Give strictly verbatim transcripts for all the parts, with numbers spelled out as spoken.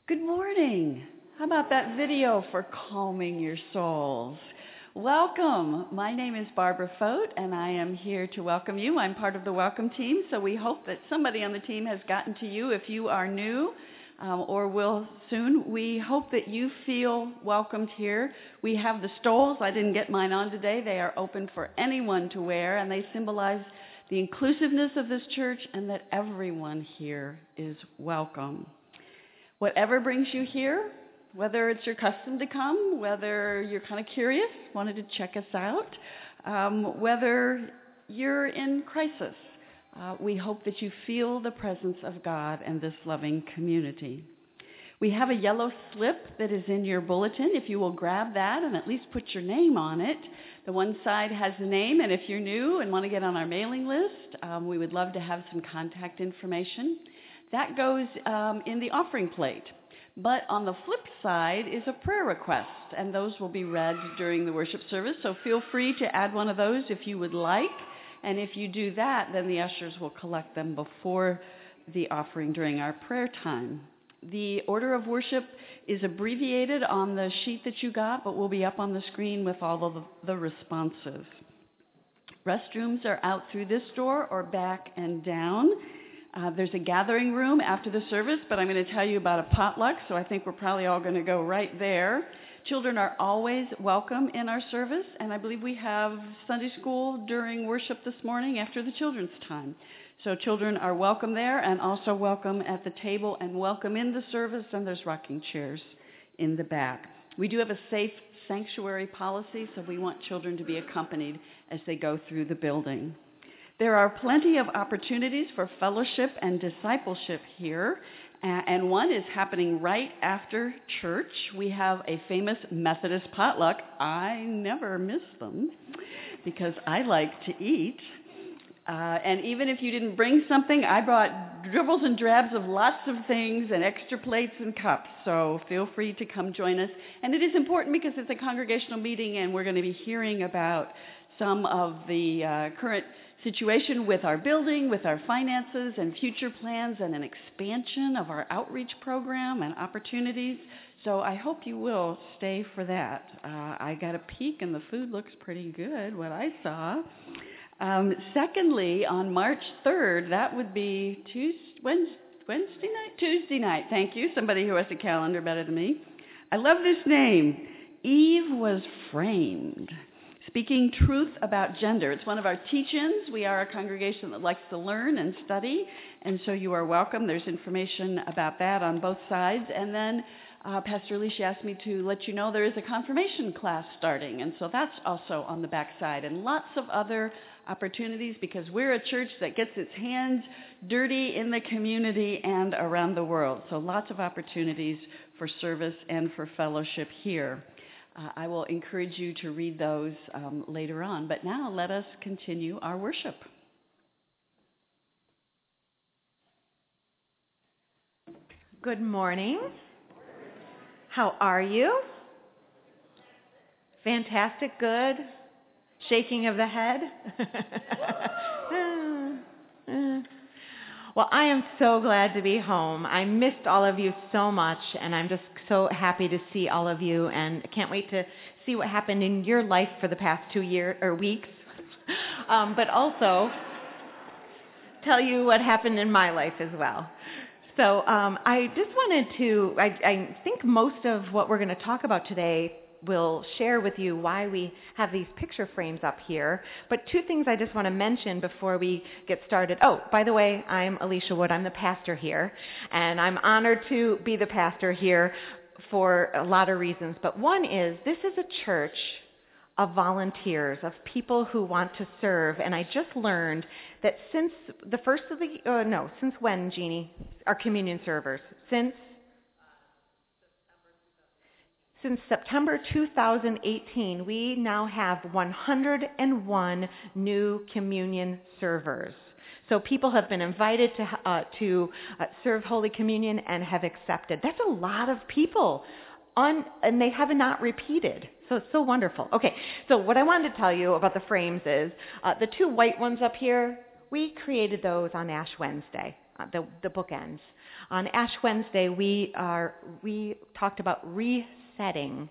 Good morning. How about that video for calming your souls? Welcome. My name is Barbara Fote, and I am here to welcome you. I'm part of the welcome team, so we hope that somebody on the team has gotten to you if you are new um, or will soon. We hope that you feel welcomed here. We have the stoles. I didn't get mine on today. They are open for anyone to wear, and they symbolize the inclusiveness of this church and that everyone here is welcome. Whatever brings you here, whether it's your custom to come, whether you're kind of curious, wanted to check us out, um, whether you're in crisis, uh, we hope that you feel the presence of God and this loving community. We have a yellow slip that is in your bulletin. If you will grab that and at least put your name on it. The one side has the name, and if you're new and want to get on our mailing list, um, we would love to have some contact information. That goes um, in the offering plate. But on the flip side is a prayer request, and those will be read during the worship service. So feel free to add one of those if you would like. And if you do that, then the ushers will collect them before the offering during our prayer time. The order of worship is abbreviated on the sheet that you got, but will be up on the screen with all of the, the responses. Restrooms are out through this door or back and down. Uh, there's a gathering room after the service, but I'm going to tell you about a potluck, so I think we're probably all going to go right there. Children are always welcome in our service, and I believe we have Sunday school during worship this morning after the children's time. So children are welcome there and also welcome at the table and welcome in the service, and there's rocking chairs in the back. We do have a safe sanctuary policy, so we want children to be accompanied as they go through the building. There are plenty of opportunities for fellowship and discipleship here, and one is happening right after church. We have a famous Methodist potluck. I never miss them because I like to eat. Uh, and even if you didn't bring something, I brought dribbles and drabs of lots of things and extra plates and cups. So feel free to come join us. And it is important because it's a congregational meeting, and we're going to be hearing about some of the uh, current situation with our building, with our finances and future plans and an expansion of our outreach program and opportunities. So I hope you will stay for that. Uh, I got a peek and the food looks pretty good, what I saw. Um, secondly, on March third, that would be Tuesday, Wednesday, Wednesday night? Tuesday night, thank you. Somebody who has a calendar better than me. I love this name. Eve was framed. Speaking truth about gender. It's one of our teach-ins. We are a congregation that likes to learn and study, and so you are welcome. There's information about that on both sides. And then uh, Pastor Alicia asked me to let you know there is a confirmation class starting, and so that's also on the back side. And lots of other opportunities because we're a church that gets its hands dirty in the community and around the world. So lots of opportunities for service and for fellowship here. Uh, I will encourage you to read those um, later on. But now let us continue our worship. Good morning. How are you? Fantastic, good. Shaking of the head. Well, I am so glad to be home. I missed all of you so much, and I'm just so happy to see all of you, and I can't wait to see what happened in your life for the past two years or weeks, um, but also tell you what happened in my life as well. So um, I just wanted to, I, I think most of what we're going to talk about today will share with you why we have these picture frames up here. But two things I just want to mention before we get started. Oh, by the way, I'm Alicia Wood. I'm the pastor here, and I'm honored to be the pastor here for a lot of reasons. But one is this is a church of volunteers, of people who want to serve. And I just learned that since the first of the, uh, no, since when, Jeannie, our communion servers? Since Since September two thousand eighteen, we now have one hundred one new communion servers. So people have been invited to uh, to uh, serve Holy Communion and have accepted. That's a lot of people, on, and they have not repeated. So it's so wonderful. Okay, so what I wanted to tell you about the frames is uh, the two white ones up here, we created those on Ash Wednesday. uh, the, the bookends. On Ash Wednesday, we are we talked about resetting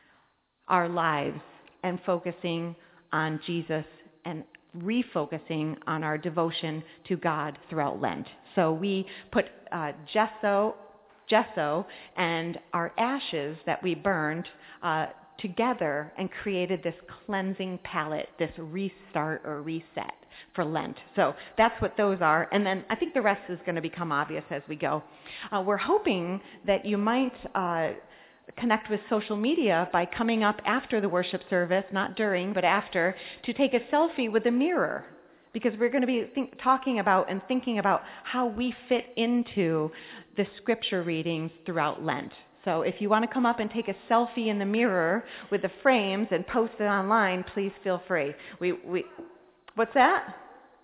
our lives and focusing on Jesus and refocusing on our devotion to God throughout Lent. So we put uh, gesso, gesso and our ashes that we burned uh, together and created this cleansing palette, this restart or reset for Lent. So that's what those are. And then I think the rest is going to become obvious as we go. Uh, we're hoping that you might uh, connect with social media by coming up after the worship service, not during, but after, to take a selfie with a mirror. Because we're going to be think, talking about and thinking about how we fit into the scripture readings throughout Lent. So if you want to come up and take a selfie in the mirror with the frames and post it online, please feel free. We, we, what's that?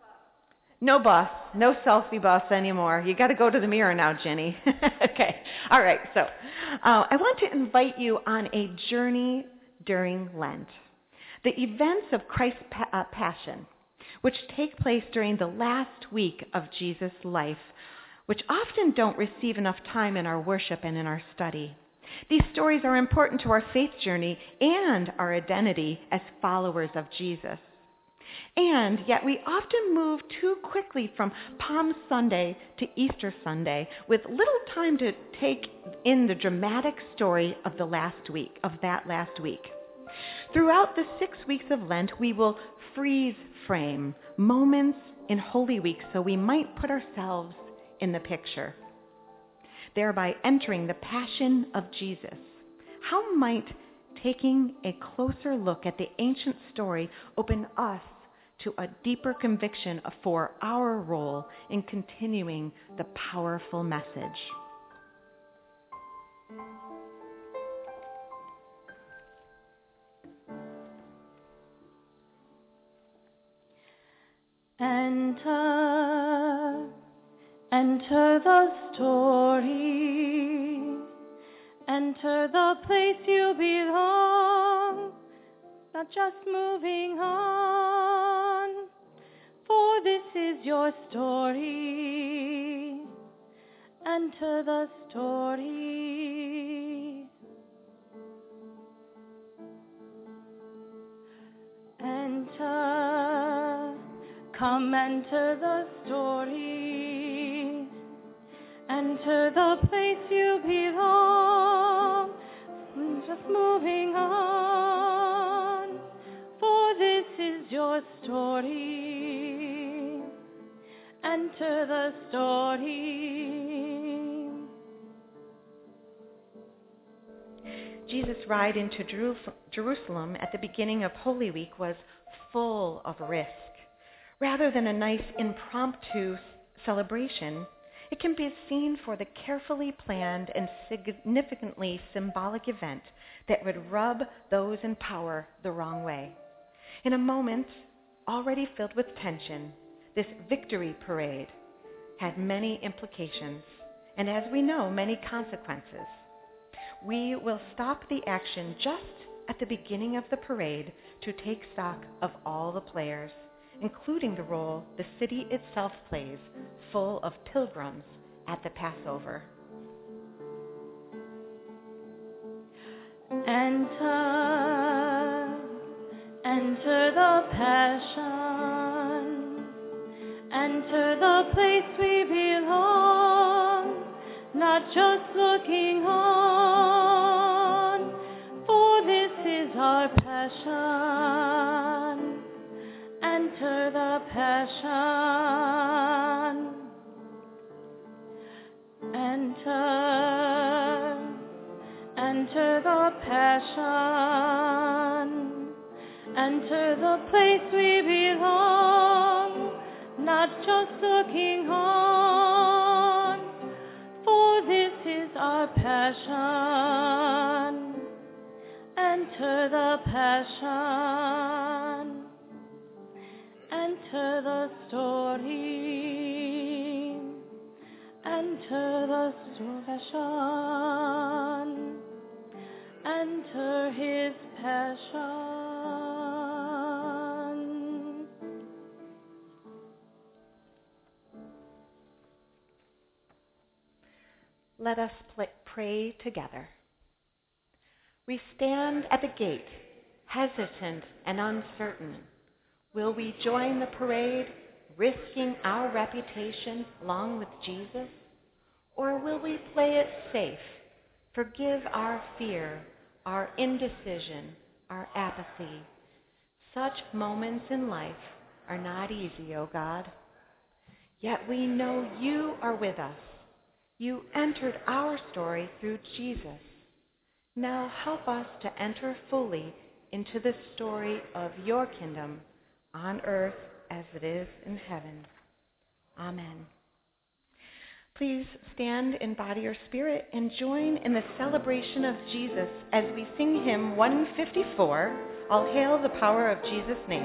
No bus, no selfie bus anymore. You got to go to the mirror now, Jenny. Okay, all right. So uh, I want to invite you on a journey during Lent. The events of Christ's pa- uh, Passion, which take place during the last week of Jesus' life, which often don't receive enough time in our worship and in our study. These stories are important to our faith journey and our identity as followers of Jesus. And yet we often move too quickly from Palm Sunday to Easter Sunday with little time to take in the dramatic story of the last week, of that last week. Throughout the six weeks of Lent, we will freeze frame moments in Holy Week so we might put ourselves in the picture, thereby entering the passion of Jesus. How might taking a closer look at the ancient story open us to a deeper conviction for our role in continuing the powerful message? Enter, enter the story, enter the place you belong, not just moving on, for this is your story. Enter the story. Enter, come enter the story. Enter the place you belong, just moving on, for this is your story. Enter the story. Jesus' ride into Jeru- Jerusalem at the beginning of Holy Week was full of risk. Rather than a nice impromptu celebration, it can be seen for the carefully planned and significantly symbolic event that would rub those in power the wrong way. In a moment already filled with tension, this victory parade had many implications, and as we know, many consequences. We will stop the action just at the beginning of the parade to take stock of all the players, including the role the city itself plays, full of pilgrims at the Passover. Enter, enter the passion, enter the place we belong, not just looking on, for this is our passion. Enter the passion. Enter, enter the passion. Enter the place we belong, not just looking on, for this is our passion. Enter the passion. Enter the story. Enter the passion. Enter his passion. let us pl- pray together. We stand at the gate, hesitant and uncertain. Will we join the parade, risking our reputation along with Jesus? Or will we play it safe, forgive our fear, our indecision, our apathy? Such moments in life are not easy, O God. Yet we know you are with us. You entered our story through Jesus. Now help us to enter fully into the story of your kingdom on earth as it is in heaven. Amen. Please stand in body or spirit and join in the celebration of Jesus as we sing hymn one fifty-four, All Hail the Power of Jesus' Name.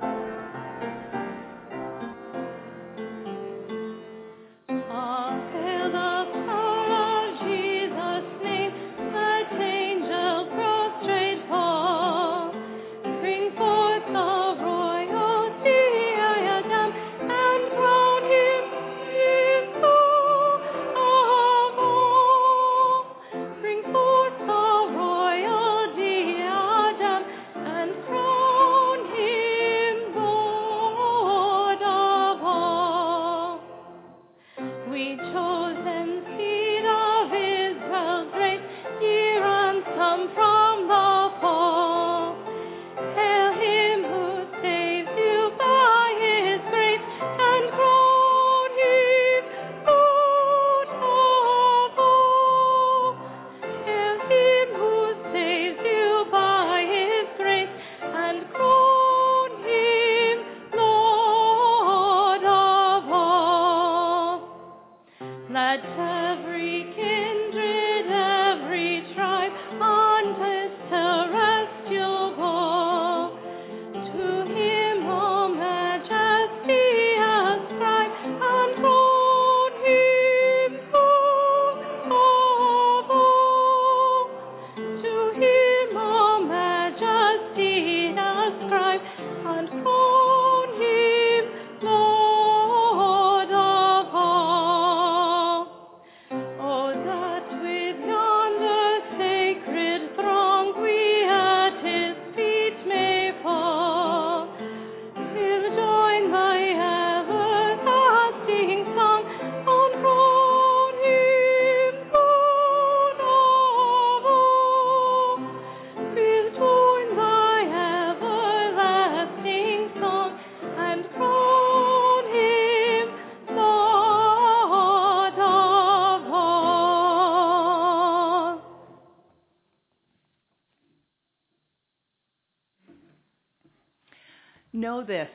Know this,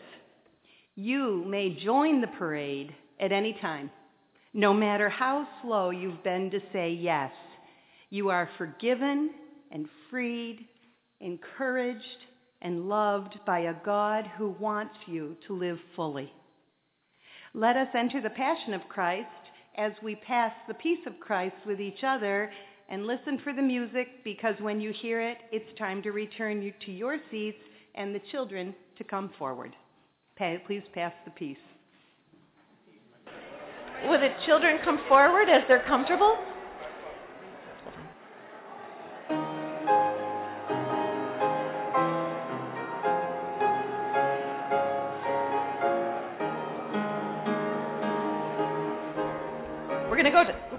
you may join the parade at any time. No matter how slow you've been to say yes, you are forgiven and freed, encouraged and loved by a God who wants you to live fully. Let us enter the Passion of Christ as we pass the peace of Christ with each other and listen for the music, because when you hear it, it's time to return you to your seats and the children to come forward. Please pass the peace. Will the children come forward as they're comfortable? We're going to go to...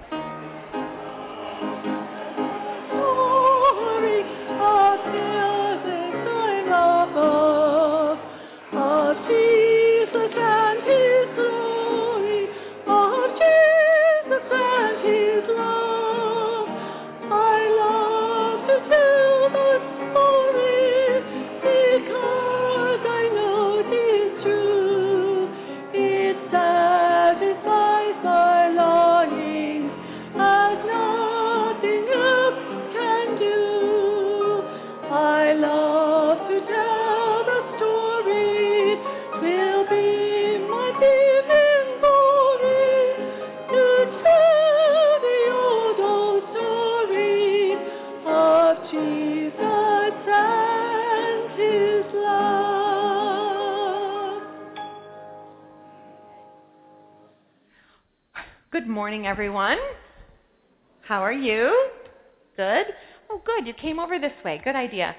Good morning, everyone. How are you? Good? Oh, good. You came over this way. Good idea.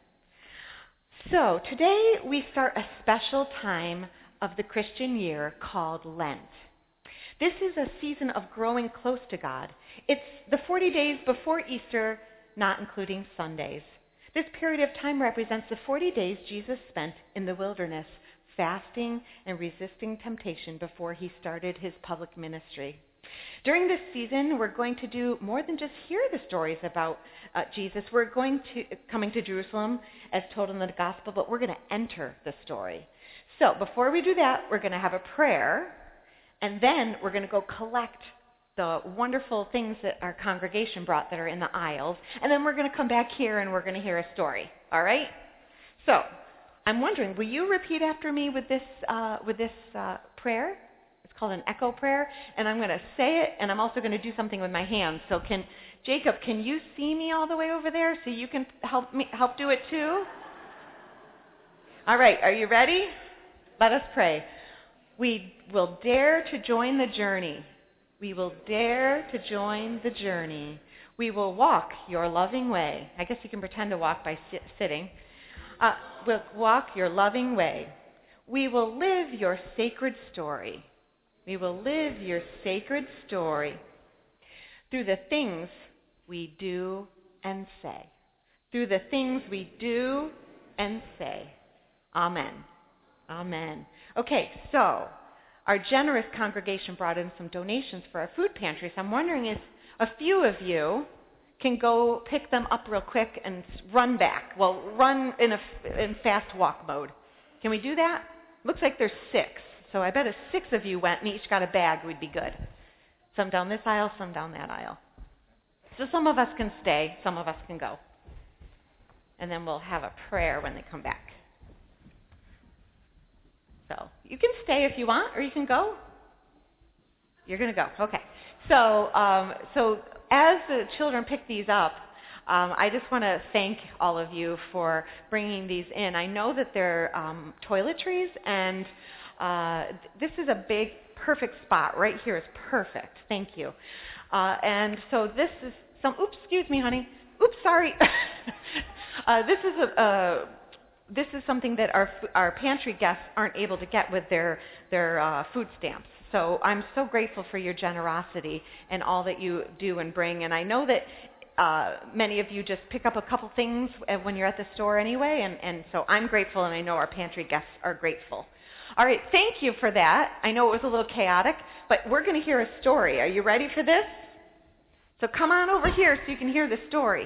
So, today we start a special time of the Christian year called Lent. This is a season of growing close to God. It's the forty days before Easter, not including Sundays. This period of time represents the forty days Jesus spent in the wilderness, fasting and resisting temptation before he started his public ministry. During this season, we're going to do more than just hear the stories about uh, Jesus. We're going to coming to Jerusalem as told in the gospel, but we're going to enter the story. So before we do that, we're going to have a prayer, and then we're going to go collect the wonderful things that our congregation brought that are in the aisles, and then we're going to come back here and we're going to hear a story. All right? So I'm wondering, will you repeat after me with this uh, with this uh, prayer? It's called an echo prayer, and I'm going to say it, and I'm also going to do something with my hands. So can Jacob, can you see me all the way over there so you can help me help do it too? All right, are you ready? Let us pray. We will dare to join the journey. We will dare to join the journey. We will walk your loving way. I guess you can pretend to walk by sit- sitting. Uh, we'll walk your loving way. We will live your sacred story. We will live your sacred story through the things we do and say. Through the things we do and say. Amen. Amen. Okay, so our generous congregation brought in some donations for our food pantry. So I'm wondering if a few of you can go pick them up real quick and run back. Well, run in a in fast walk mode. Can we do that? Looks like there's six. So I bet if six of you went and each got a bag, we'd be good. Some down this aisle, some down that aisle. So some of us can stay, some of us can go. And then we'll have a prayer when they come back. So you can stay if you want, or you can go. You're going to go. Okay. So, um, so as the children pick these up, um, I just want to thank all of you for bringing these in. I know that they're um, toiletries, and uh, this is a big, perfect spot. Right here is perfect. Thank you. Uh, and so this is some. Oops, excuse me, honey. Oops, sorry. uh, this is a. a This is something that our our pantry guests aren't able to get with their their uh, food stamps. So I'm so grateful for your generosity and all that you do and bring. And I know that uh, many of you just pick up a couple things when you're at the store anyway. And, and so I'm grateful, and I know our pantry guests are grateful. All right, thank you for that. I know it was a little chaotic, but we're going to hear a story. Are you ready for this? So come on over here so you can hear the story.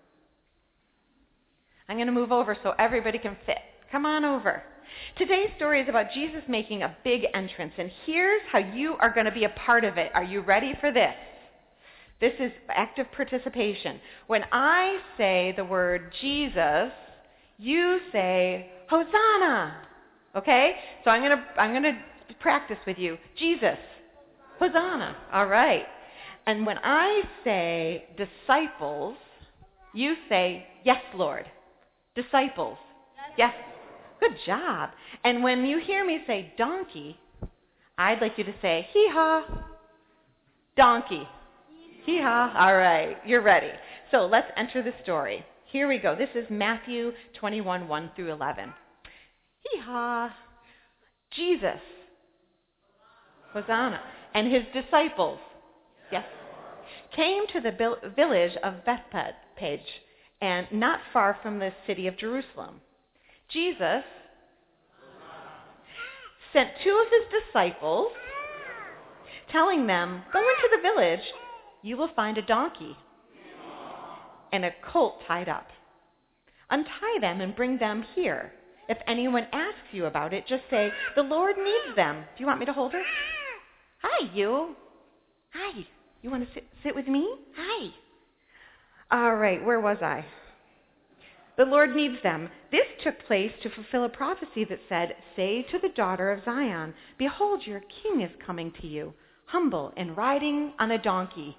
I'm going to move over so everybody can fit. Come on over. Today's story is about Jesus making a big entrance, and here's how you are going to be a part of it. Are you ready for this? This is active participation. When I say the word Jesus, you say Hosanna. Okay? So I'm going to I'm going to practice with you. Jesus. Hosanna. All right. And when I say disciples, you say yes, Lord. Disciples. Yes. Good job. And when you hear me say donkey, I'd like you to say hee-haw. Donkey. Hee-haw. All right. You're ready. So let's enter the story. Here we go. This is Matthew twenty-one, one through eleven. Hee-haw. Jesus. Hosanna. And his disciples. Yes. Came to the bil- village of Bethphage, and not far from the city of Jerusalem. Jesus sent two of his disciples, telling them, go into the village, you will find a donkey and a colt tied up. Untie them and bring them here. If anyone asks you about it, just say, the Lord needs them. Do you want me to hold her? Hi, you. Hi. You want to sit, sit with me? Hi. All right, where was I? The Lord needs them. This took place to fulfill a prophecy that said, say to the daughter of Zion, behold, your king is coming to you, humble and riding on a donkey.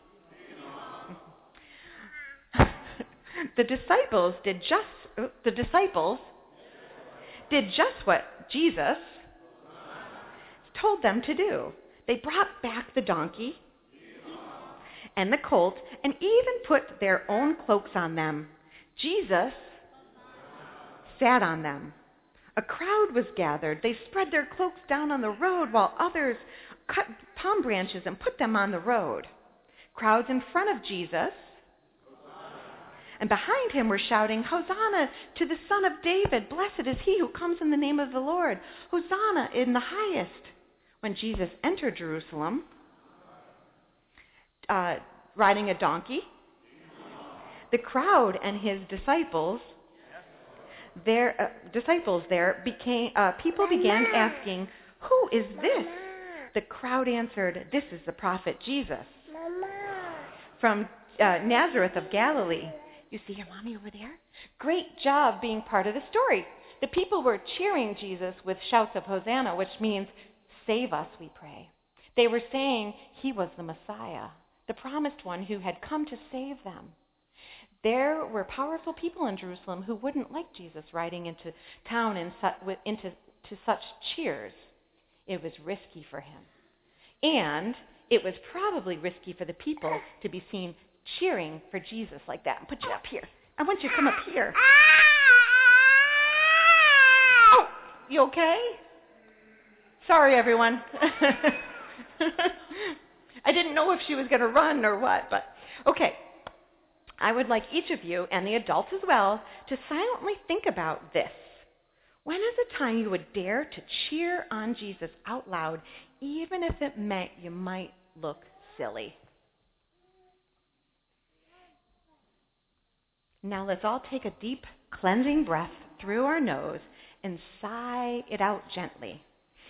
the disciples did just the disciples did just what Jesus told them to do. They brought back the donkey and the colt, and even put their own cloaks on them. Jesus sat on them. A crowd was gathered. They spread their cloaks down on the road, while others cut palm branches and put them on the road. Crowds in front of Jesus and behind him were shouting, "Hosanna to the Son of David! Blessed is he who comes in the name of the Lord! Hosanna in the highest!" When Jesus entered Jerusalem, uh, riding a donkey, the crowd and his disciples, their uh, disciples there became uh, people began asking, "Who is this?" The crowd answered, "This is the prophet Jesus from uh, Nazareth of Galilee." You see your mommy over there? Great job being part of the story. The people were cheering Jesus with shouts of Hosanna, which means, "Save us, we pray." They were saying he was the Messiah, the promised one who had come to save them. There were powerful people in Jerusalem who wouldn't like Jesus riding into town in su- into to such cheers. It was risky for him. And it was probably risky for the people to be seen cheering for Jesus like that. Put you up here. I want you to come up here. Oh, you okay? Sorry, everyone. I didn't know if she was going to run or what, but okay. I would like each of you, and the adults as well, to silently think about this. When is a time you would dare to cheer on Jesus out loud, even if it meant you might look silly? Now let's all take a deep, cleansing breath through our nose and sigh it out gently.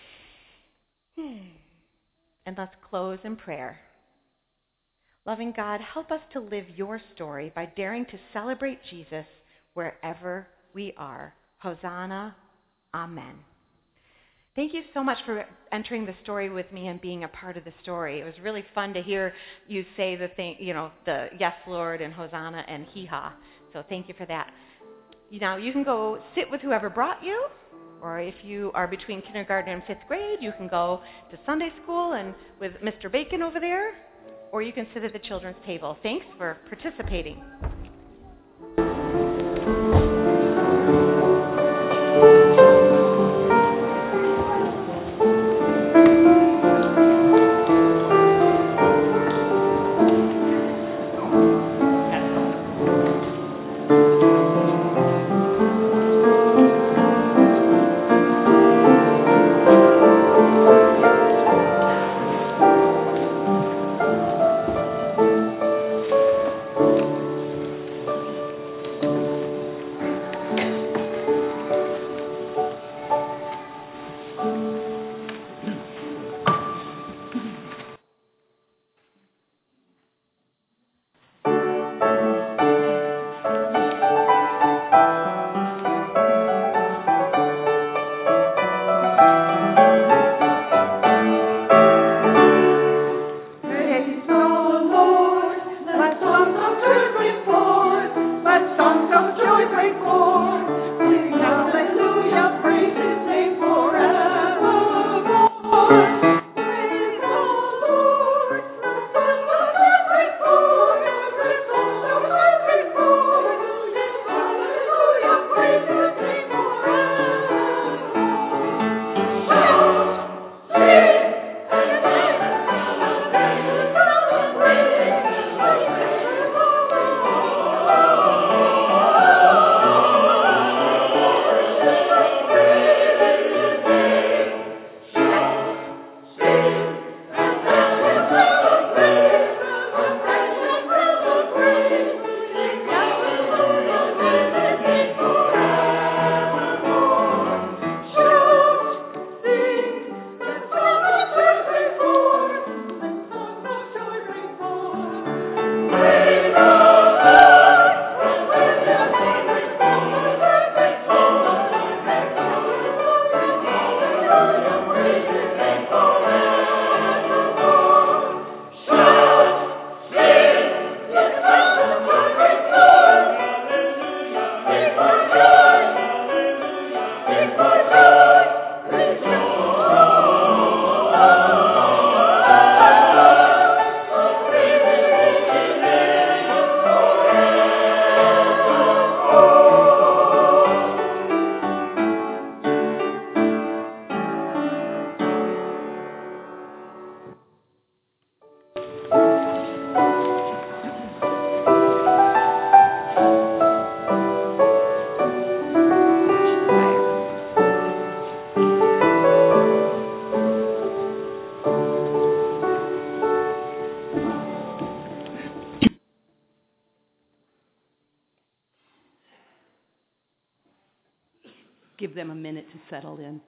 And let's close in prayer. Loving God, help us to live your story by daring to celebrate Jesus wherever we are. Hosanna. Amen. Thank you so much for entering the story with me and being a part of the story. It was really fun to hear you say the thing, you know, the yes, Lord, and Hosanna and hee-haw. So thank you for that. Now you can go sit with whoever brought you, or if you are between kindergarten and fifth grade, you can go to Sunday school and with Mister Bacon over there, or you can sit at the children's table. Thanks for participating. give them a minute to settle in.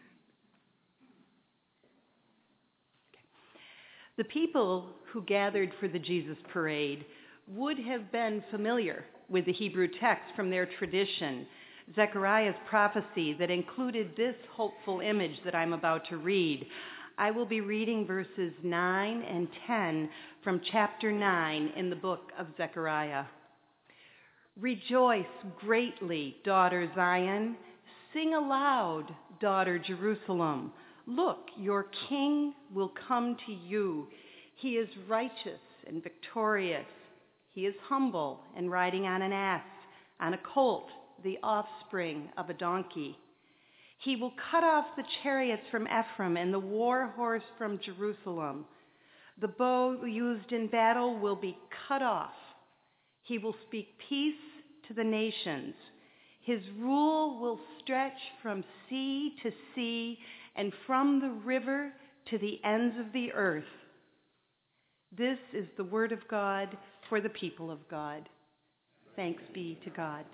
The people who gathered for the Jesus parade would have been familiar with the Hebrew text from their tradition, Zechariah's prophecy that included this hopeful image that I'm about to read. I will be reading verses nine and ten from chapter nine in the book of Zechariah. Rejoice greatly, daughter Zion. Sing aloud, daughter Jerusalem. Look, your king will come to you. He is righteous and victorious. He is humble and riding on an ass, on a colt, the offspring of a donkey. He will cut off the chariots from Ephraim and the war horse from Jerusalem. The bow used in battle will be cut off. He will speak peace to the nations. His rule will stretch from sea to sea and from the river to the ends of the earth. This is the word of God for the people of God. Thanks be to God.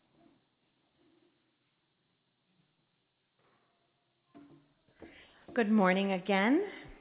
Good morning again.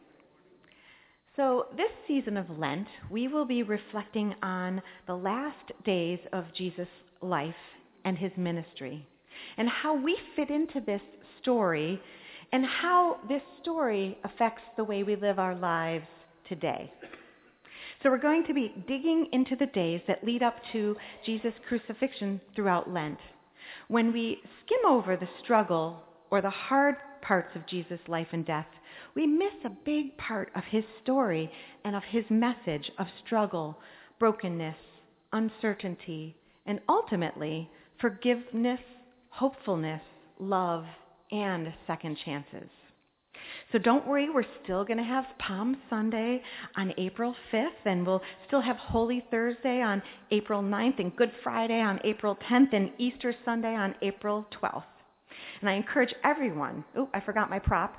So this season of Lent, we will be reflecting on the last days of Jesus' life and his ministry, and how we fit into this story, and how this story affects the way we live our lives today. So we're going to be digging into the days that lead up to Jesus' crucifixion throughout Lent. When we skim over the struggle or the hard parts of Jesus' life and death, we miss a big part of his story and of his message of struggle, brokenness, uncertainty, and ultimately forgiveness, hopefulness, love, and second chances. So don't worry, we're still going to have Palm Sunday on April fifth, and we'll still have Holy Thursday on April ninth, and Good Friday on April tenth, and Easter Sunday on April twelfth. And I encourage everyone, oh, I forgot my prop.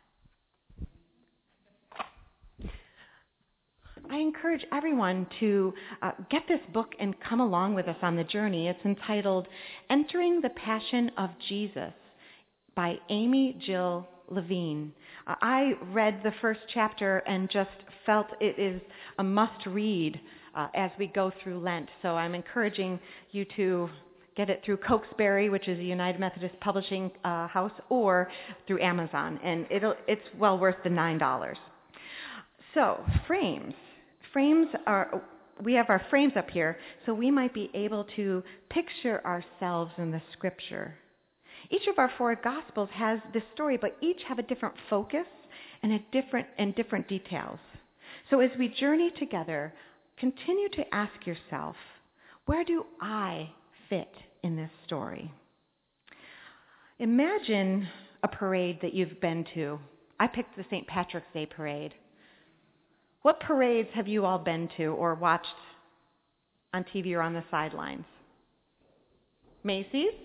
I encourage everyone to uh, get this book and come along with us on the journey. It's entitled Entering the Passion of Jesus by Amy Jill Levine. Uh, I read the first chapter and just felt it is a must-read uh, as we go through Lent. So I'm encouraging you to get it through Cokesbury, which is a United Methodist Publishing uh, house, or through Amazon, and it'll, it's well worth the nine dollars. So, frames. Frames are, we have our frames up here, so we might be able to picture ourselves in the scripture. Each of our four Gospels has this story, but each have a different focus and a different and different details. So as we journey together, continue to ask yourself, where do I fit in this story? Imagine a parade that you've been to. I picked the Saint Patrick's Day parade. What parades have you all been to or watched on T V or on the sidelines? Macy's?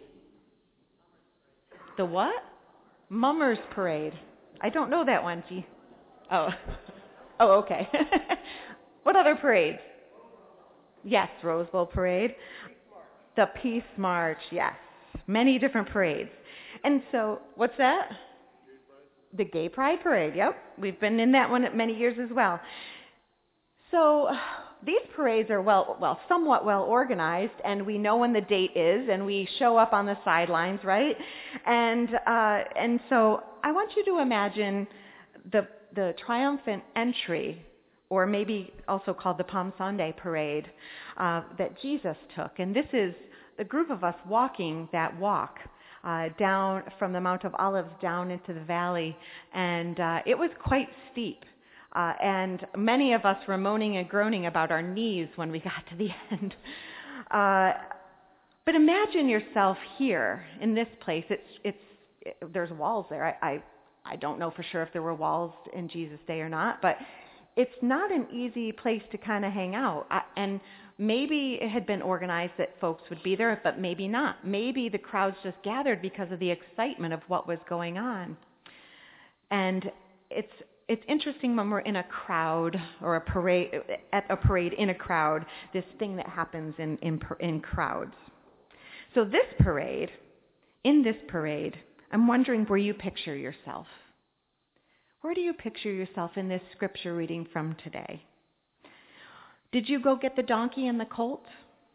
The what? Mummers Parade. I don't know that one. Gee. Oh. Oh, okay. What other parades? Yes, Rose Bowl Parade. The Peace March, yes. Many different parades. And so, what's that? The Gay Pride Parade, yep. We've been in that one many years as well. So these parades are well, well, somewhat well organized, and we know when the date is, and we show up on the sidelines, right? And uh, and so I want you to imagine the the triumphant entry, or maybe also called the Palm Sunday parade, uh, that Jesus took. And this is the group of us walking that walk uh, down from the Mount of Olives down into the valley, and uh, it was quite steep. Uh, and many of us were moaning and groaning about our knees when we got to the end. Uh, but imagine yourself here in this place. It's it's it, there's walls there. I, I I don't know for sure if there were walls in Jesus' day or not, but it's not an easy place to kind of hang out. I, and maybe it had been organized that folks would be there, but maybe not. Maybe the crowds just gathered because of the excitement of what was going on. And it's It's interesting when we're in a crowd or a parade, at a parade in a crowd, this thing that happens in, in, in crowds. So this parade in this parade, I'm wondering where you picture yourself. Where do you picture yourself in this scripture reading from today? Did you go get the donkey and the colt?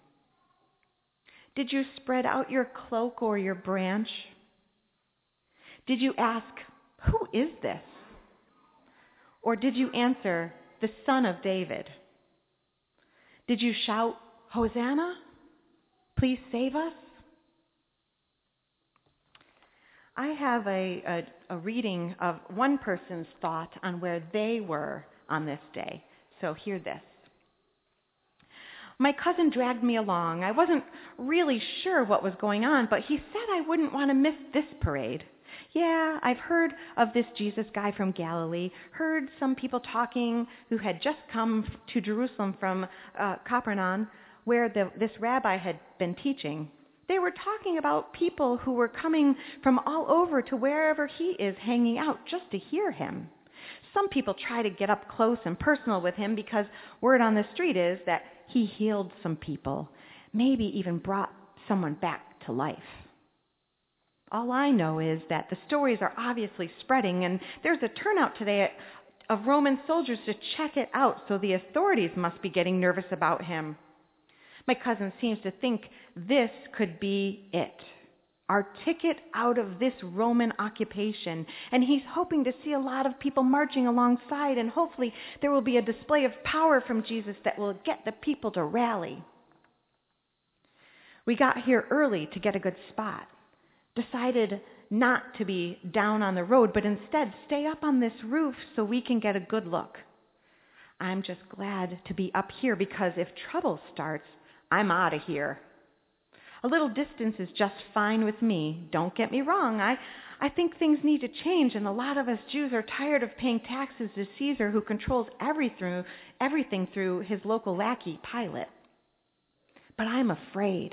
Did you spread out your cloak or your branch? Did you ask, who is this? Or did you answer, the Son of David? Did you shout, Hosanna? Please save us? I have a, a, a reading of one person's thought on where they were on this day. So hear this. My cousin dragged me along. I wasn't really sure what was going on, but he said I wouldn't want to miss this parade. Yeah, I've heard of this Jesus guy from Galilee, heard some people talking who had just come to Jerusalem from uh, Capernaum, where the, this rabbi had been teaching. They were talking about people who were coming from all over to wherever he is hanging out just to hear him. Some people try to get up close and personal with him because word on the street is that he healed some people, maybe even brought someone back to life. All I know is that the stories are obviously spreading, and there's a turnout today of Roman soldiers to check it out, so the authorities must be getting nervous about him. My cousin seems to think this could be it, our ticket out of this Roman occupation, and he's hoping to see a lot of people marching alongside, and hopefully there will be a display of power from Jesus that will get the people to rally. We got here early to get a good spot, decided not to be down on the road, but instead stay up on this roof so we can get a good look. I'm just glad to be up here because if trouble starts, I'm out of here. A little distance is just fine with me. Don't get me wrong. I, I think things need to change, and a lot of us Jews are tired of paying taxes to Caesar, who controls every through, everything through his local lackey, Pilate. But I'm afraid.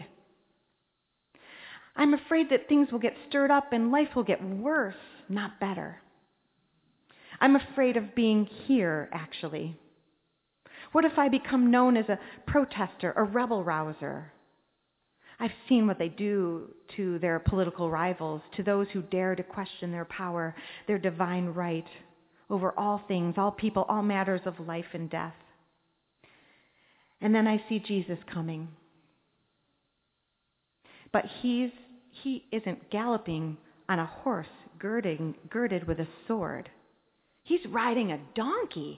I'm afraid that things will get stirred up and life will get worse, not better. I'm afraid of being here, actually. What if I become known as a protester, a rebel rouser? I've seen what they do to their political rivals, to those who dare to question their power, their divine right over all things, all people, all matters of life and death. And then I see Jesus coming. But he's he isn't galloping on a horse girding, girded with a sword. He's riding a donkey.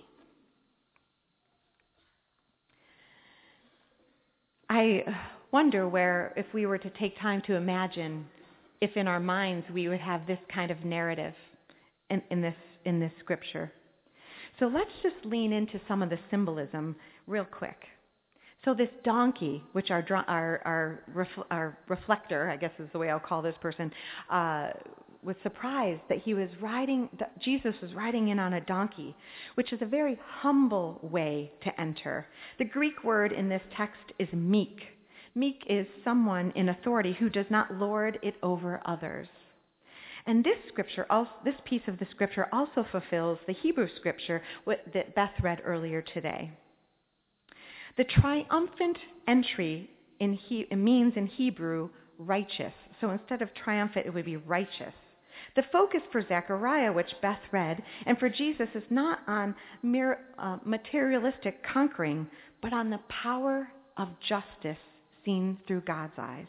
I wonder where, if we were to take time to imagine, if in our minds we would have this kind of narrative in, in this in this scripture. So let's just lean into some of the symbolism real quick. So this donkey, which our our our, ref, our reflector, I guess is the way I'll call this person, uh, was surprised that he was riding. Jesus was riding in on a donkey, which is a very humble way to enter. The Greek word in this text is meek. Meek is someone in authority who does not lord it over others. And this scripture, also, this piece of the scripture, also fulfills the Hebrew scripture that Beth read earlier today. The triumphant entry in he, means in Hebrew righteous. So instead of triumphant, it would be righteous. The focus for Zechariah, which Beth read, and for Jesus is not on mere uh, materialistic conquering, but on the power of justice seen through God's eyes.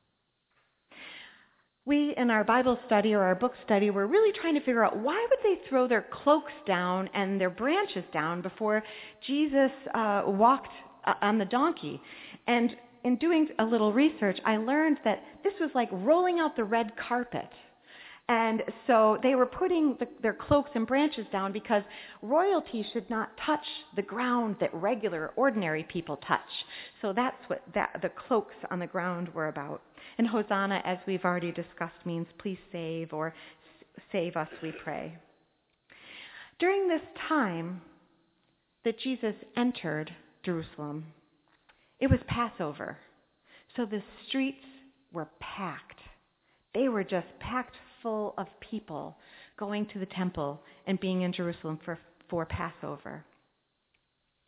We, in our Bible study or our book study, were really trying to figure out why would they throw their cloaks down and their branches down before Jesus uh, walked uh, on the donkey. And in doing a little research, I learned that this was like rolling out the red carpet. And so they were putting the, their cloaks and branches down because royalty should not touch the ground that regular, ordinary people touch. So that's what that, the cloaks on the ground were about. And Hosanna, as we've already discussed, means please save or save us, we pray. During this time that Jesus entered Jerusalem, it was Passover. So the streets were packed. They were just packed full of people going to the temple and being in Jerusalem for, for Passover.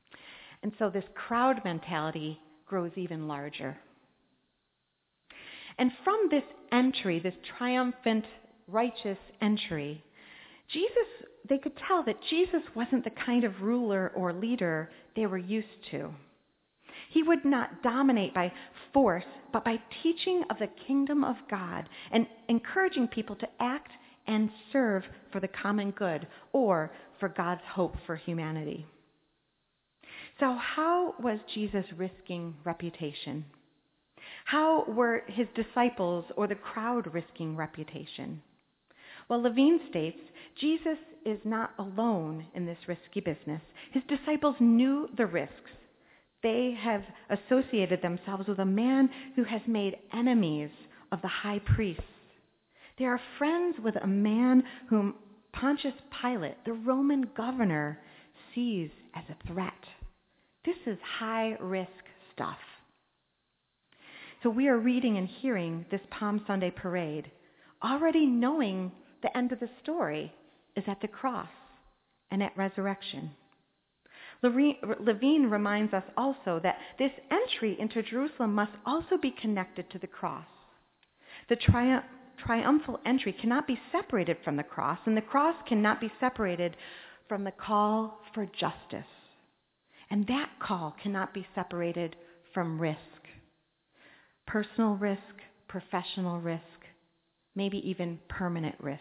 And so this crowd mentality grows even larger. And from this entry, this triumphant, righteous entry, Jesus, they could tell that Jesus wasn't the kind of ruler or leader they were used to. He would not dominate by force, but by teaching of the kingdom of God and encouraging people to act and serve for the common good or for God's hope for humanity. So how was Jesus risking reputation? How were his disciples or the crowd risking reputation? Well, Levine states, Jesus is not alone in this risky business. His disciples knew the risks. They have associated themselves with a man who has made enemies of the high priests. They are friends with a man whom Pontius Pilate, the Roman governor, sees as a threat. This is high-risk stuff. So we are reading and hearing this Palm Sunday parade, already knowing the end of the story is at the cross and at resurrection. Levine reminds us also that this entry into Jerusalem must also be connected to the cross. The triumph, triumphal entry cannot be separated from the cross, and the cross cannot be separated from the call for justice. And that call cannot be separated from risk. Personal risk, professional risk, maybe even permanent risk.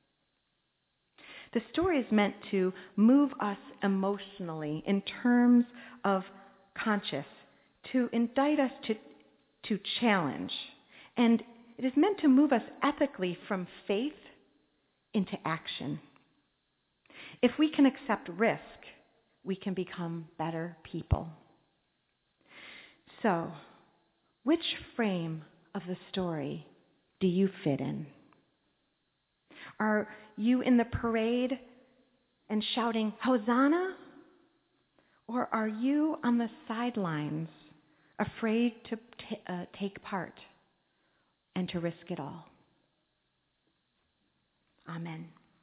The story is meant to move us emotionally in terms of conscience, to indict us to, to challenge. And it is meant to move us ethically from faith into action. If we can accept risk, we can become better people. So, which frame of the story do you fit in? Are you in the parade and shouting, Hosanna? Or are you on the sidelines, afraid to t- uh, take part and to risk it all? Amen.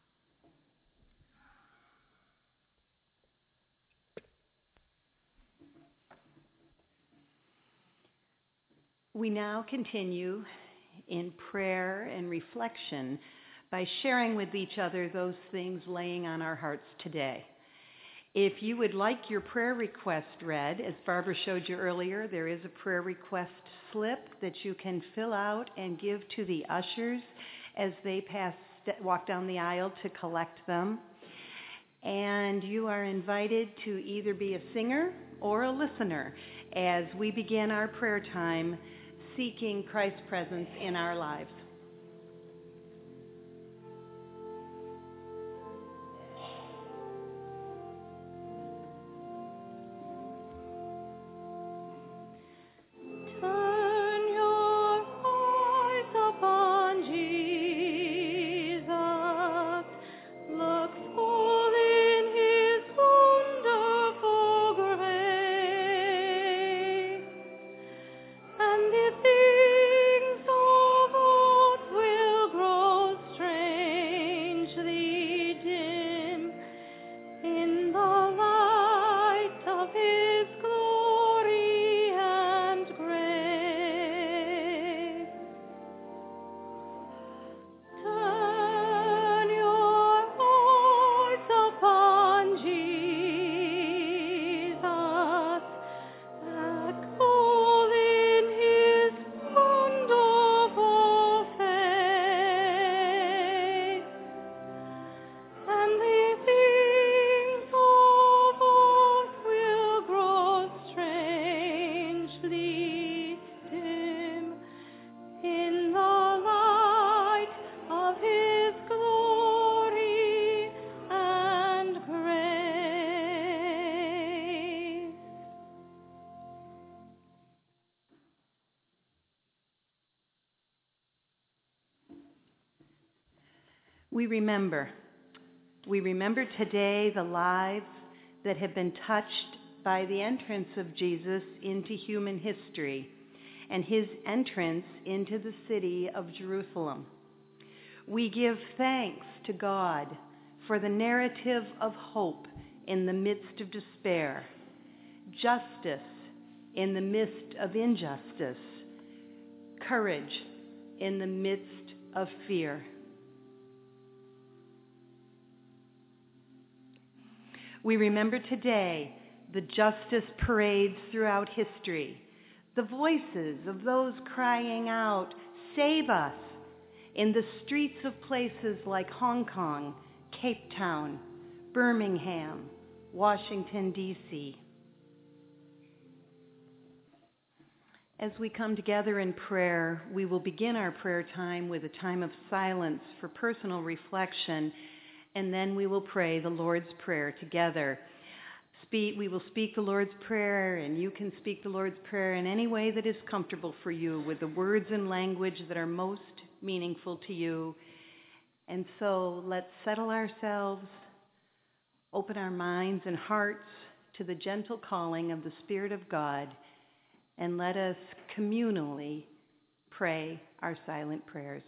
We now continue in prayer and reflection by sharing with each other those things laying on our hearts today. If you would like your prayer request read, as Barbara showed you earlier, there is a prayer request slip that you can fill out and give to the ushers as they pass, walk down the aisle to collect them. And you are invited to either be a singer or a listener as we begin our prayer time seeking Christ's presence in our lives. We remember. We remember today the lives that have been touched by the entrance of Jesus into human history and his entrance into the city of Jerusalem. We give thanks to God for the narrative of hope in the midst of despair, justice in the midst of injustice, courage in the midst of fear. We remember today the justice parades throughout history, the voices of those crying out, "Save us," in the streets of places like Hong Kong, Cape Town, Birmingham, Washington, D C As we come together in prayer, we will begin our prayer time with a time of silence for personal reflection, and then we will pray the Lord's Prayer together. Speak, we will speak the Lord's Prayer, and you can speak the Lord's Prayer in any way that is comfortable for you, with the words and language that are most meaningful to you. And so let's settle ourselves, open our minds and hearts to the gentle calling of the Spirit of God, and let us communally pray our silent prayers.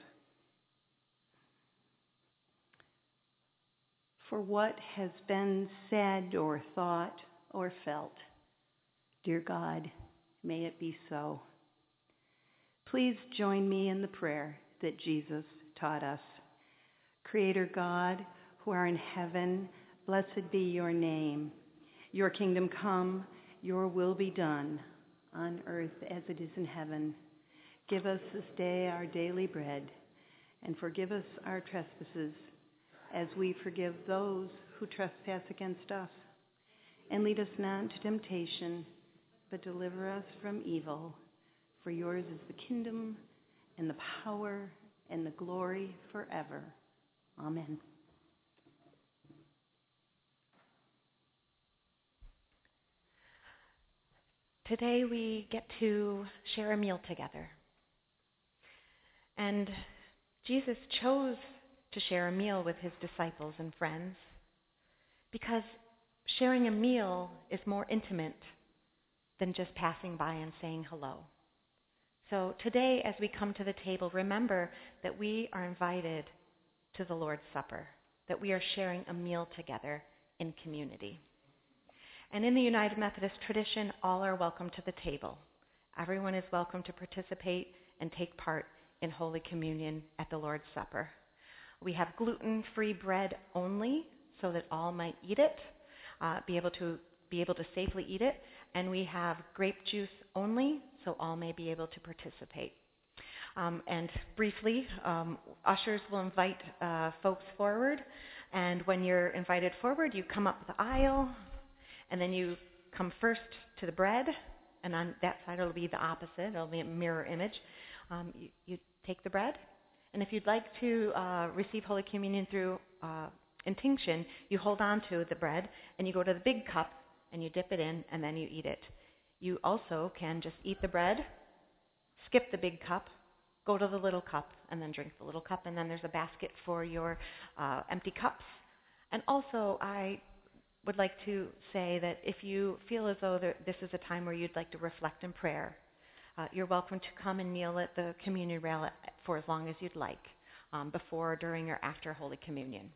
For what has been said or thought or felt, dear God, may it be so. Please join me in the prayer that Jesus taught us. Creator God, who are in heaven, blessed be your name. Your kingdom come, your will be done, on earth as it is in heaven. Give us this day our daily bread, and forgive us our trespasses, as we forgive those who trespass against us. And lead us not into temptation, but deliver us from evil. For yours is the kingdom, and the power, and the glory forever. Amen. Today we get to share a meal together. And Jesus chose to share a meal with his disciples and friends because sharing a meal is more intimate than just passing by and saying hello. So today, as we come to the table, remember that we are invited to the Lord's Supper, that we are sharing a meal together in community. And in the United Methodist tradition, all are welcome to the table. Everyone is welcome to participate and take part in Holy Communion at the Lord's Supper. We have gluten-free bread only, so that all might eat it, uh, be able to be able to safely eat it, and we have grape juice only, so all may be able to participate. Um, and briefly, um, ushers will invite uh, folks forward, and when you're invited forward, you come up the aisle, and then you come first to the bread, and on that side it'll be the opposite, it'll be a mirror image. Um, you, you take the bread, and if you'd like to uh, receive Holy Communion through uh, intinction, you hold on to the bread, and you go to the big cup, and you dip it in, and then you eat it. You also can just eat the bread, skip the big cup, go to the little cup, and then drink the little cup, and then there's a basket for your uh, empty cups. And also, I would like to say that if you feel as though there, this is a time where you'd like to reflect in prayer, uh, you're welcome to come and kneel at the communion rail for as long as you'd like, um, before, during, or after Holy Communion.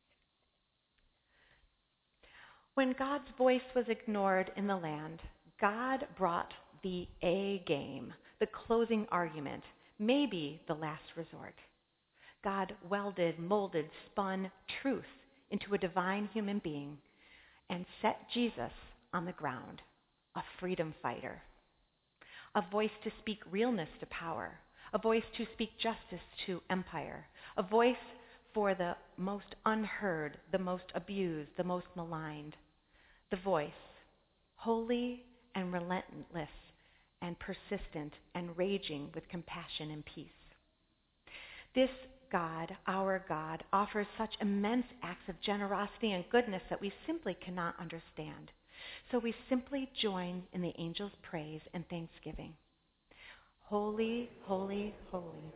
When God's voice was ignored in the land, God brought the A game, the closing argument, maybe the last resort. God welded, molded, spun truth into a divine human being and set Jesus on the ground, a freedom fighter, a voice to speak realness to power, a voice to speak justice to empire, a voice for the most unheard, the most abused, the most maligned, the voice, holy and relentless and persistent and raging with compassion and peace. This God, our God, offers such immense acts of generosity and goodness that we simply cannot understand. So we simply join in the angels' praise and thanksgiving. Holy, holy, holy.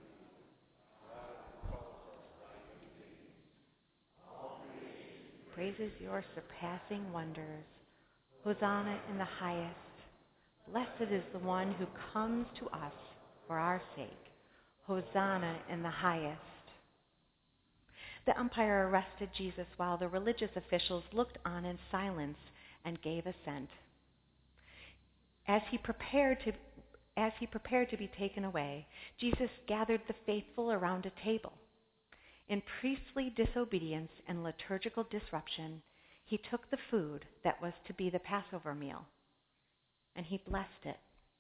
Praises your surpassing wonders. Hosanna in the highest. Blessed is the one who comes to us for our sake. Hosanna in the highest. The umpire arrested Jesus while the religious officials looked on in silence and gave assent. As he prepared to as he prepared to be taken away, Jesus gathered the faithful around a table. In priestly disobedience and liturgical disruption, he took the food that was to be the Passover meal, and he blessed it.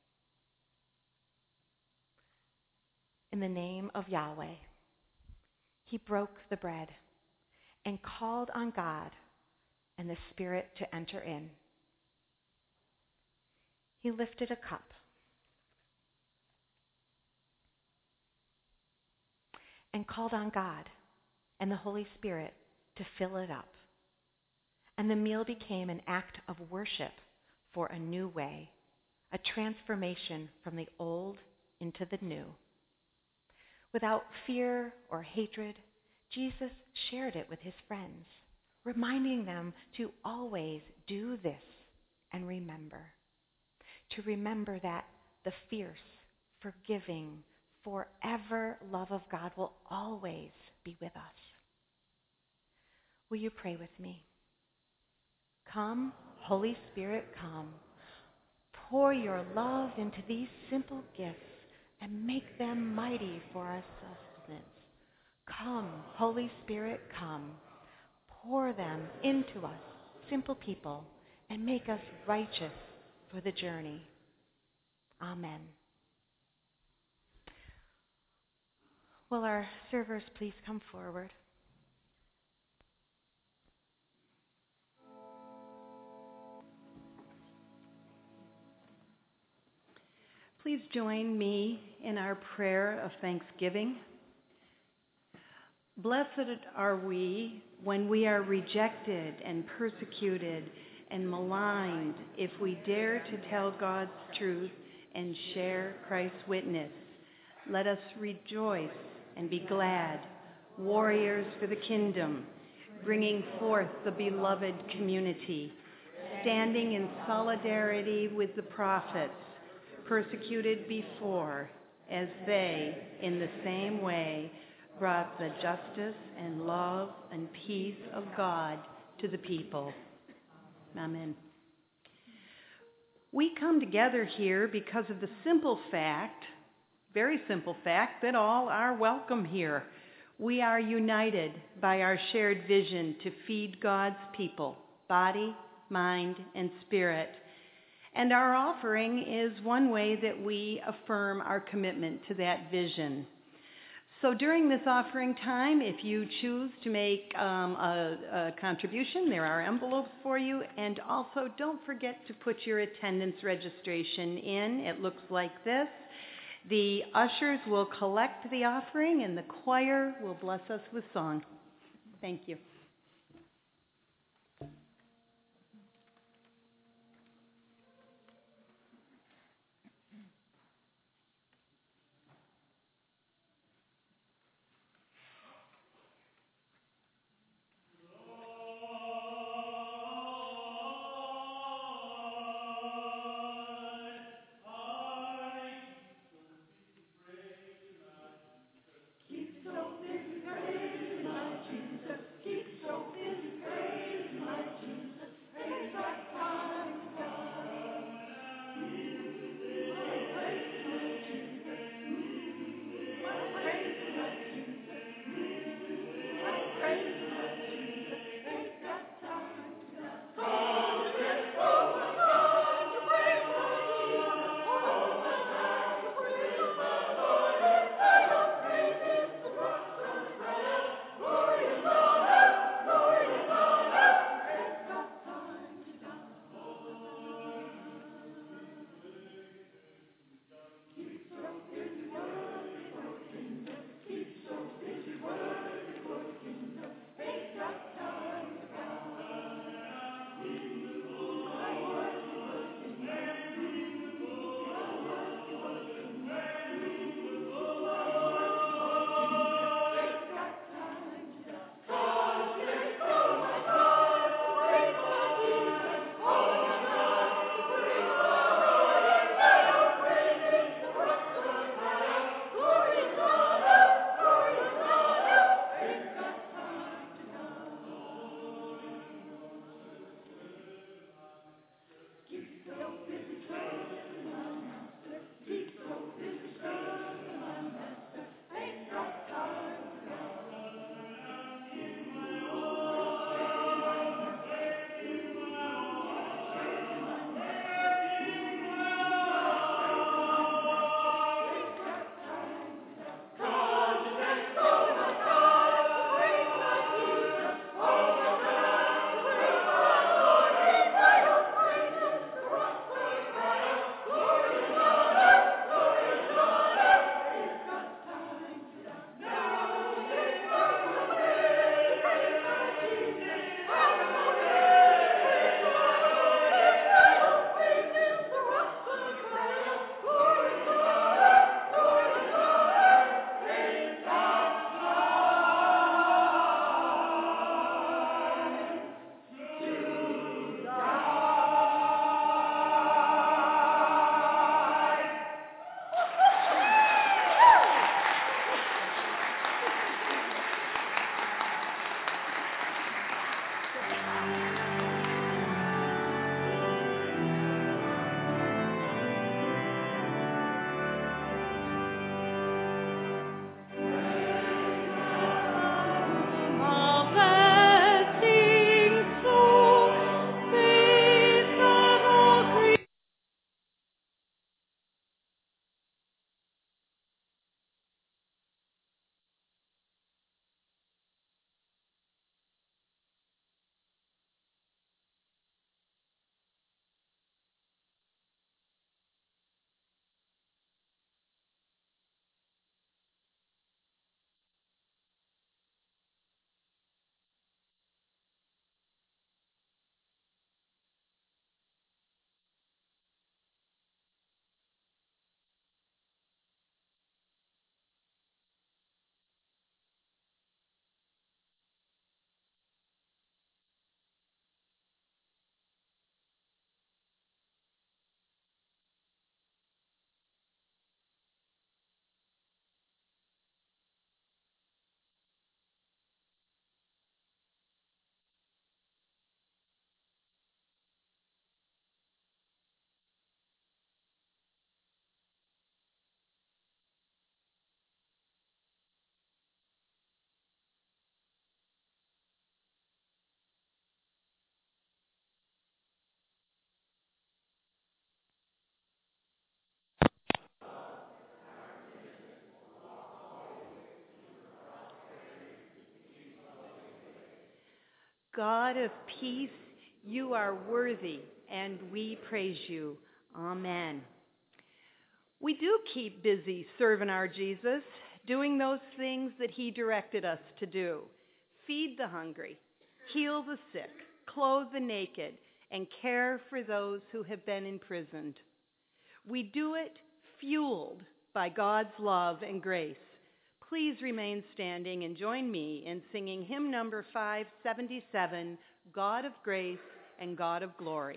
In the name of Yahweh, he broke the bread and called on God and the Spirit to enter in. He lifted a cup and called on God and the Holy Spirit to fill it up. And the meal became an act of worship for a new way, a transformation from the old into the new. Without fear or hatred, Jesus shared it with his friends, reminding them to always do this and remember. To remember that the fierce, forgiving, forever love of God will always be with us. Will you pray with me? Come, Holy Spirit, come. Pour your love into these simple gifts and make them mighty for our sustenance. Come, Holy Spirit, come. Pour them into us, simple people, and make us righteous for the journey. Amen. Will our servers please come forward? Please join me in our prayer of thanksgiving. Blessed are we when we are rejected and persecuted and maligned if we dare to tell God's truth and share Christ's witness. Let us rejoice and be glad, warriors for the kingdom, bringing forth the beloved community, standing in solidarity with the prophets, persecuted before, as they, in the same way, brought the justice and love and peace of God to the people. Amen. We come together here because of the simple fact, very simple fact, that all are welcome here. We are united by our shared vision to feed God's people, body, mind, and spirit. And our offering is one way that we affirm our commitment to that vision. So during this offering time, if you choose to make um, a, a contribution, there are envelopes for you. And also, don't forget to put your attendance registration in. It looks like this. The ushers will collect the offering, and the choir will bless us with song. Thank you. Keep God of peace, you are worthy, and we praise you. Amen. We do keep busy serving our Jesus, doing those things that he directed us to do. Feed the hungry, heal the sick, clothe the naked, and care for those who have been imprisoned. We do it fueled by God's love and grace. Please remain standing and join me in singing hymn number five seventy-seven, God of Grace and God of Glory.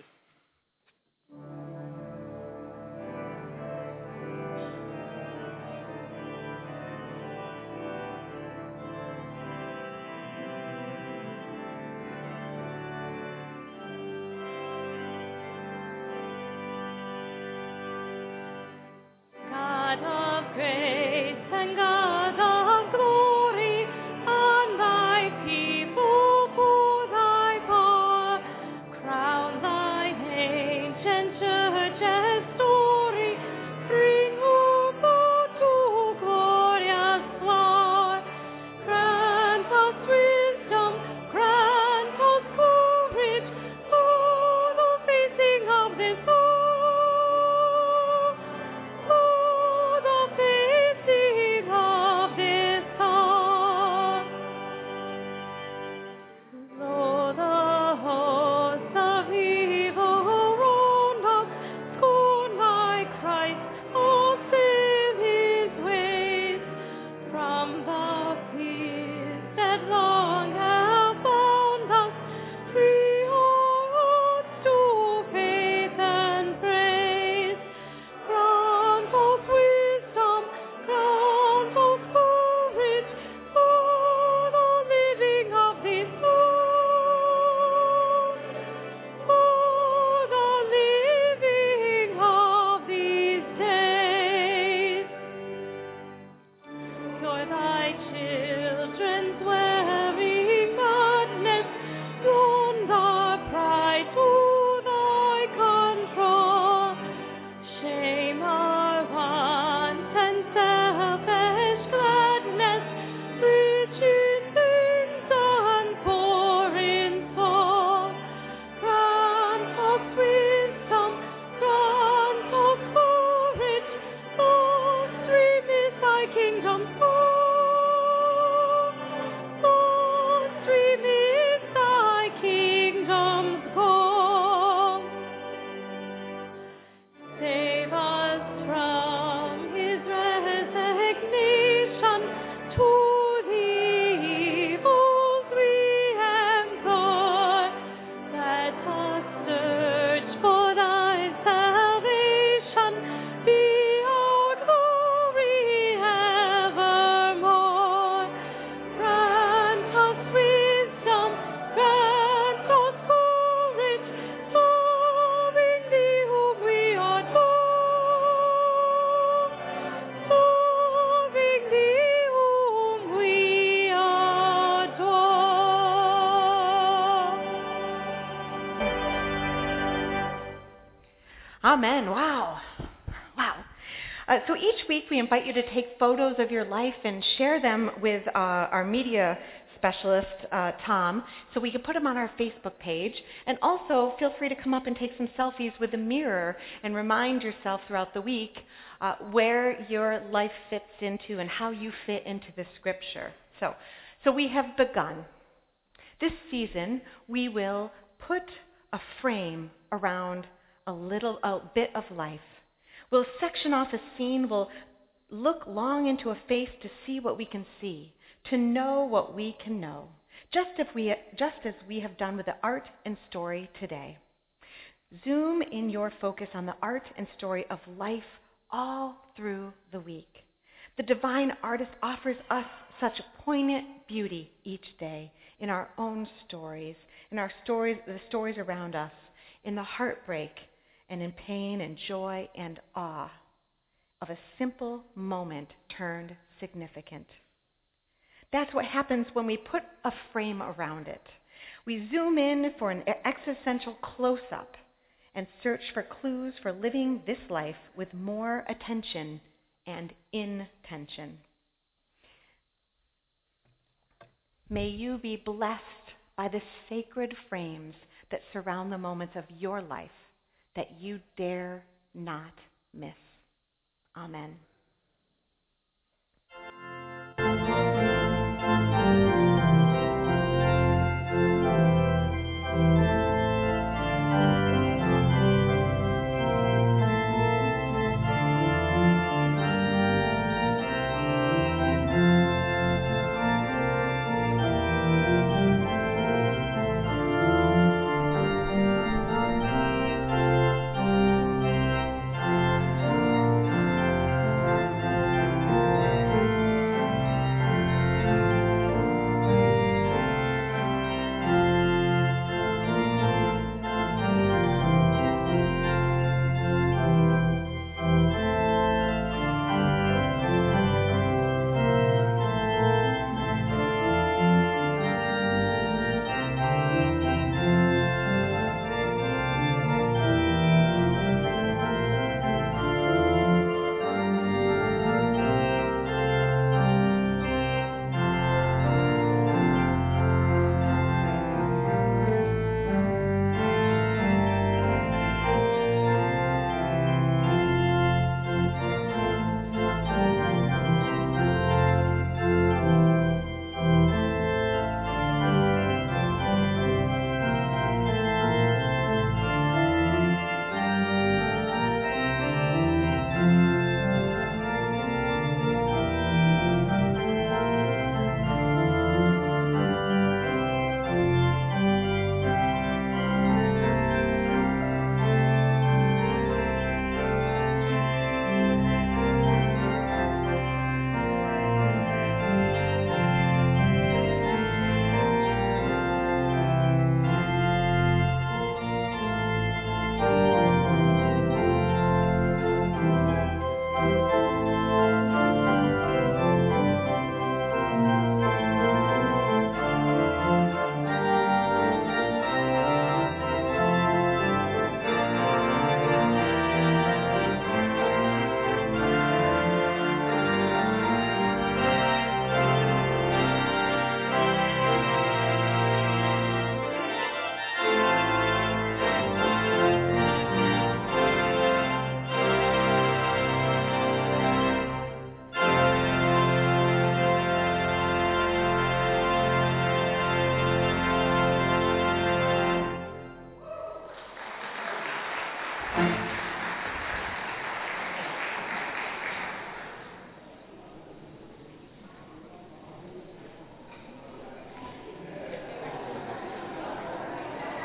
God of grace and God of glory, on thy people pour thy power, crown thy ancient church's story, bring hope to glorious flower. Grant us wisdom, grant us courage, for the facing of this world. For the facing of this song. Though the hosts of evil round us scorn thy Christ, all sin his ways, from the fears that long have bound us, free our hearts to faith and praise. Grant us wisdom, grant us courage, for the living of this world, for the living of these days. You're thy children's wearing madness, yonder pride to thy control. Shame our wants and selfish gladness, rich in things and poor in soul. Grant us wisdom, grant us courage, most dream is thy kingdom's goal. Most dream is thy kingdom's goal. Save us from his resignation to the evils we employ. Let us search for thy salvation, be our glory evermore. Grant us wisdom, grant us courage, loving thee whom we adore, loving thee whom we adore. Amen. Wow. Wow. Uh, so each week we invite you to take photos of your life and share them with uh, our media specialist, uh, Tom, so we can put them on our Facebook page. And also feel free to come up and take some selfies with the mirror and remind yourself throughout the week uh, where your life fits into and how you fit into the scripture. So, so we have begun. This season we will put a frame around a little a bit of life. We'll section off a scene, we'll look long into a face to see what we can see, to know what we can know, just, if we, just as we have done with the art and story today. Zoom in your focus on the art and story of life all through the week. The divine artist offers us such poignant beauty each day in our own stories, in our stories, the stories around us, in the heartbreak and in pain and joy and awe of a simple moment turned significant. That's what happens when we put a frame around it. We zoom in for an existential close-up and search for clues for living this life with more attention and intention. May you be blessed by the sacred frames that surround the moments of your life that you dare not miss. Amen.